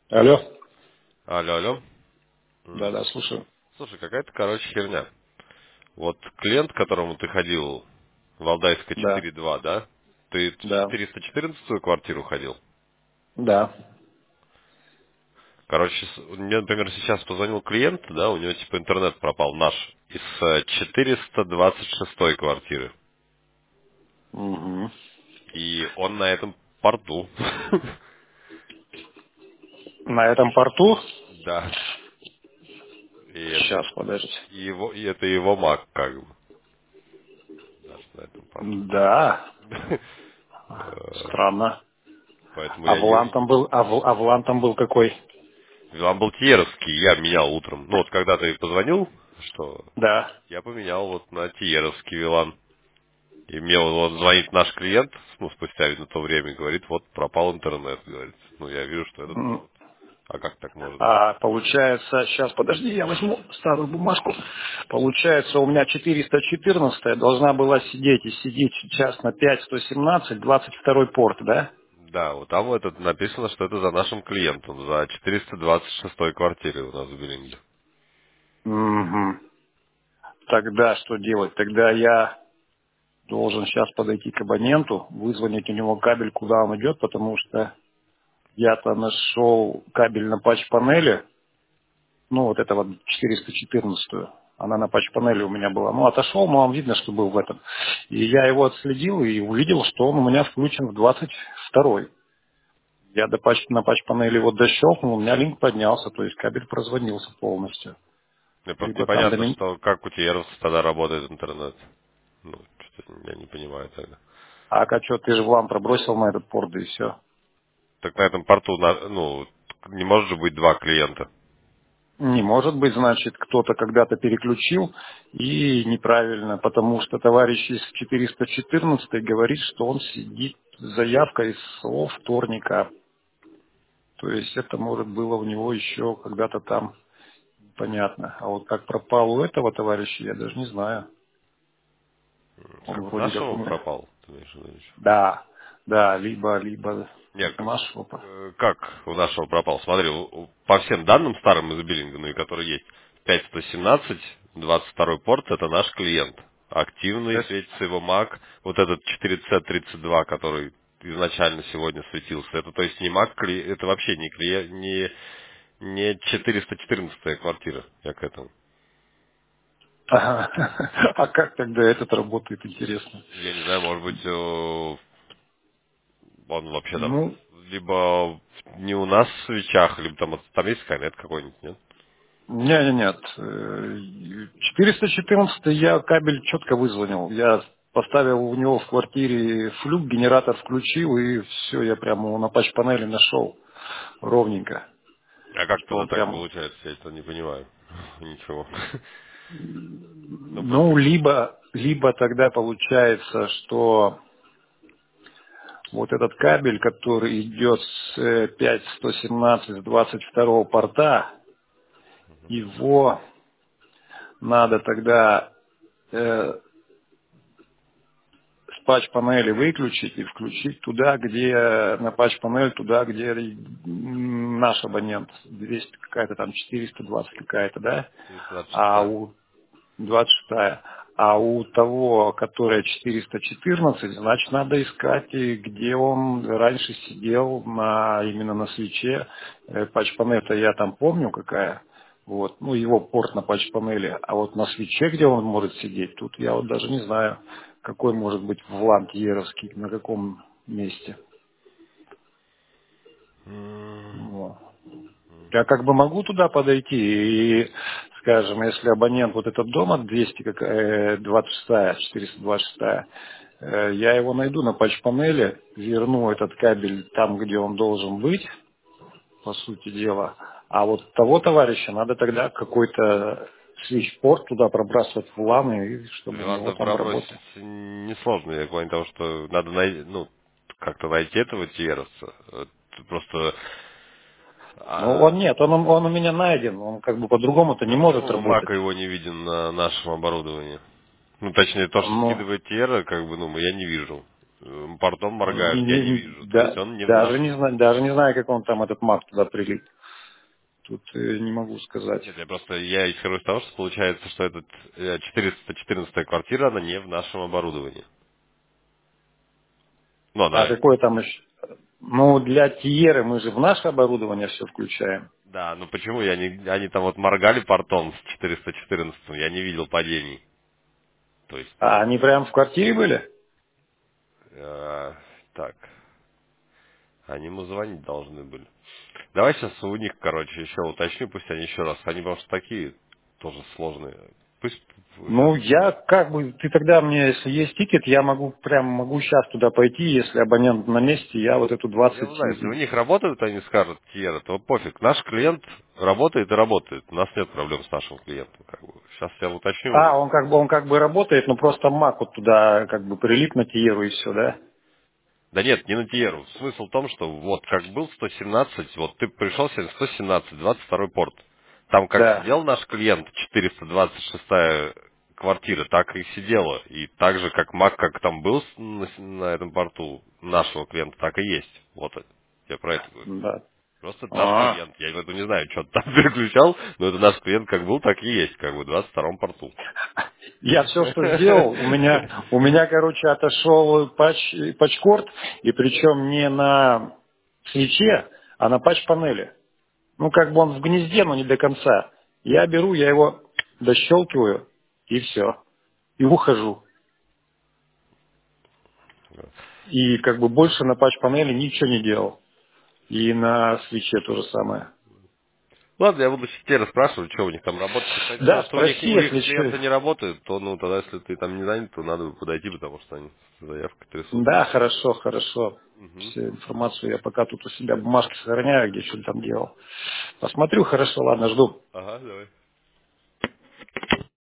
Алло. Алло, алло. Да, слушаю. Слушай, какая-то, херня. Вот клиент, к которому ты ходил, Валдайская Да, 4.2, да? Ты в да, 414 квартиру ходил? да. Мне, например, сейчас позвонил клиент, да, у него типа интернет пропал наш, из 426 квартиры. Мгм. И он на этом порту. На этом порту? Да. Сейчас, подождите. И это его маг, как бы. Даже на этом порту. Да, Э, странно. Поэтому А я Влан не... там был, а Влан там был какой? Он был Тиеровский, я менял утром. Ну вот когда ты позвонил, что Да. я поменял вот на Тиеровский Вилан. И мне вот звонит наш клиент, ну, спустя, видно, то время, и говорит, вот пропал интернет, говорит. Ну, я вижу, что это М, тот. А как так может быть? А получается, сейчас, подожди, я возьму старую бумажку. Получается, у меня 414 должна была сидеть и сидит сейчас на 5117, 22 порт, да? Да, вот там вот это написано, что это за нашим клиентом, за 426 квартире у нас в Биллинге. Угу. Тогда что делать? Тогда я должен сейчас подойти к абоненту, вызвонить у него кабель, куда он идет, потому что я-то нашел кабель на патч-панели, ну, вот это вот 414-ю. Она на патч-панели у меня была. Ну, отошел, но вам видно, что был в этом. И я его отследил и увидел, что он у меня включен в 22-й. Я на патч-панели его дощелкнул, у меня линк поднялся, то есть кабель прозвонился полностью. Мне просто Либо там до непонятно, меня... что как у Тиеровцев тогда работает интернет. Ну, что-то я не понимаю тогда. А что, ты же в ламп пробросил на этот порт, да и все. Так на этом порту, ну, не может же быть два клиента. Не может быть, значит, кто-то когда-то переключил и неправильно, потому что товарищ из 414 говорит, что он сидит с заявкой со вторника. То есть это, может, было у него еще когда-то там понятно. А вот как пропал у этого товарища, я даже не знаю. Он Как у вроде как у нашего меня... пропал, ты имеешь в виду еще? Да, да, либо Нет, у нашего. как у нашего пропал? Смотри, по всем данным старым из биллинга, ну и которые есть, 5117, 22 порт, это наш клиент. Активный Это- светится его MAC, вот этот 432, который изначально сегодня светился. Это то есть не MAC, это вообще не клиент, не 414 квартира, я к этому. Ага. А как тогда этот работает, интересно? Я не знаю, может быть, он вообще там Ну, либо не у нас в свечах, либо там есть Skynet какой-нибудь, нет? нет, нет. 414 я кабель четко вызвонил. Я поставил у него в квартире флюк, генератор включил, и все, я прямо на патч-панели нашел ровненько. А как Что тогда он так прям... получается? Я это не понимаю. Ничего. Ну, Ну, либо тогда получается, что вот этот кабель, который идет с 5117 с 22 порта, его надо тогда с патч-панели выключить и включить туда, где на патч-панель, туда, где наш абонент, 200 какая-то там, 420 какая-то, да, а 426. у 26, а у того, которая 414, значит, надо искать, и где он раньше сидел именно на свече. Патч-панель-то я там помню какая, вот, ну, его порт на патч-панели, а вот на свече, где он может сидеть, тут я вот даже не знаю, какой может быть влан Еровский, на каком месте. Вот. Я как бы могу туда подойти и, скажем, если абонент вот этот дом от 226, 426, я его найду на патч-панели, верну этот кабель там, где он должен быть, по сути дела. А вот того товарища надо тогда какой-то свич-порт туда пробрасывать в LAN, и чтобы у него Виланда там пробросить работал. несложно. Я понял того, что надо найти, ну, как-то найти этого Тиеровца. Просто... Ну, он А, нет, он у меня найден, он как бы по-другому-то не а может почему работать. Мака его не виден на нашем оборудовании? Ну, точнее, то, что Ну, скидывает Тиера, как бы, ну, я не вижу. Портом моргают, я не вижу. То есть он не в нашем. Даже не знаю, как он там этот маг туда прилип. Тут не могу сказать. Нет, я исхожу из того, что получается, что этот 414 квартира, она не в нашем оборудовании. Ну, А она, какое там еще? Ну, для Тиеры мы же в наше оборудование все включаем. да, ну почему они там вот моргали портом с 414, я не видел падений. То есть, А они прям в квартире были? так, они ему звонить должны были. Давай сейчас у них, короче, еще уточню, пусть они еще раз, они, потому что такие тоже сложные. Пусть сейчас. Ну, я как бы, ты тогда мне, если есть тикет, я могу сейчас туда пойти, если абонент на месте, я вот эту Я 20. узнаю, если у них работают, они скажут, Тьера, то пофиг. Наш клиент работает и работает. У нас нет проблем с нашим клиентом. Как бы. Сейчас я уточню у них. Он как бы работает, но просто мак вот туда как бы прилип на Тиеру и все, да? Да нет, не на Тиеру. Смысл в том, что вот как был 117, вот ты пришел сегодня 117, 22 порт. Там как Да, сидел наш клиент, 426 квартира, так и сидела. И так же, как Мак, как там был на этом порту нашего клиента, так и есть. Вот я про это говорю. да. Просто это наш А, клиент. Я в этом не знаю, что ты там переключал, но это наш клиент как был, так и есть, как бы в 22-м порту. я все, что сделал, у меня, короче, отошел патчкорд, и причем не на свече, а на патч-панели. Ну, как бы он в гнезде, но не до конца. Я его дощелкиваю, и все. И ухожу. И как бы больше на патч-панели ничего не делал. И на свече то же самое. Ладно, я буду теперь расспрашивать, что у них там работает. Кстати, Да, сказал, что спроси, у их если клиенты что. не работают, то, ну, тогда, если ты там не занят, то надо бы подойти, потому что они заявку трясут. Да, хорошо, хорошо. Угу. Всю информацию я пока тут у себя бумажки сохраняю, где что-то там делал. Посмотрю, хорошо, ладно, жду. Ага, давай.